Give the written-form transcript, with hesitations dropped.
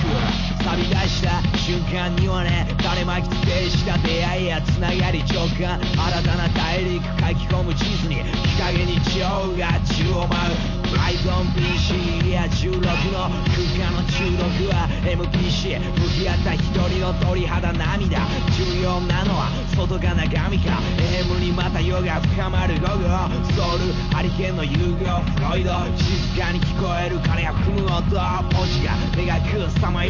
錆び出した瞬間にはね、種まきステージした出会いやつながり直感、新たな大陸書き込む地図に日陰に蝶が宙を舞う。バイゾン PC や16の空間の中毒は MPC 向き合った一人の鳥肌涙、重要なのは外が中身か。 AM にまた夜が深まる午後、ソウルハリケーンの遊戯をフロイド、静かに聞こえる鐘を踏む音、ポジが描くさまよ